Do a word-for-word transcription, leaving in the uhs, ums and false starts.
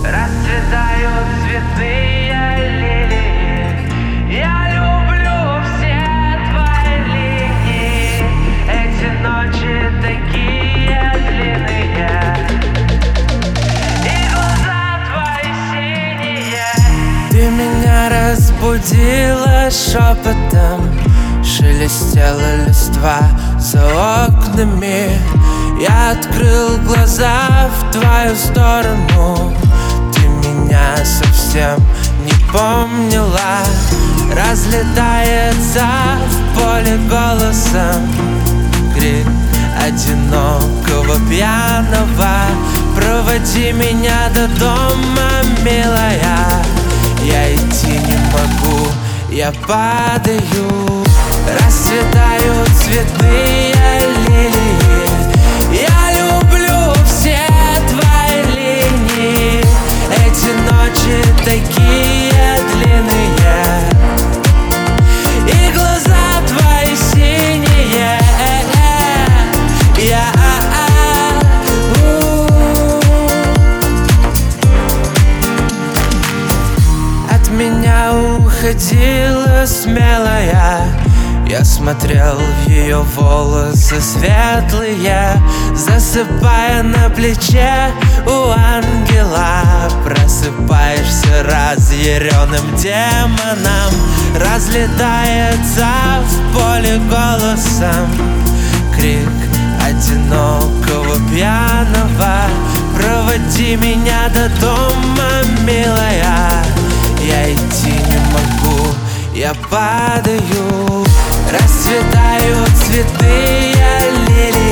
расцветают цветные лилии. Я люблю все твои линии, эти ночи такие длинные, и глаза твои синие. Ты меня разбудила шепотом, шелестела листва за окнами. Я открыл глаза в твою сторону, ты меня совсем не помнила. Разлетается в поле голосом крик одинокого пьяного. Проводи меня до дома, милая, я идти не могу, я падаю. Расцветают цветные лилии, я люблю все твои линии, эти ночи такие длинные, и глаза твои синие. Я от меня уходила смелая, я смотрел в ее волосы светлые, засыпая на плече у ангела. Просыпаешься разъяренным демоном, разлетается в поле голосом крик одинокого пьяного. Проводи меня до дома, милая, я идти не могу, я падаю. Расцветают цветные лилии,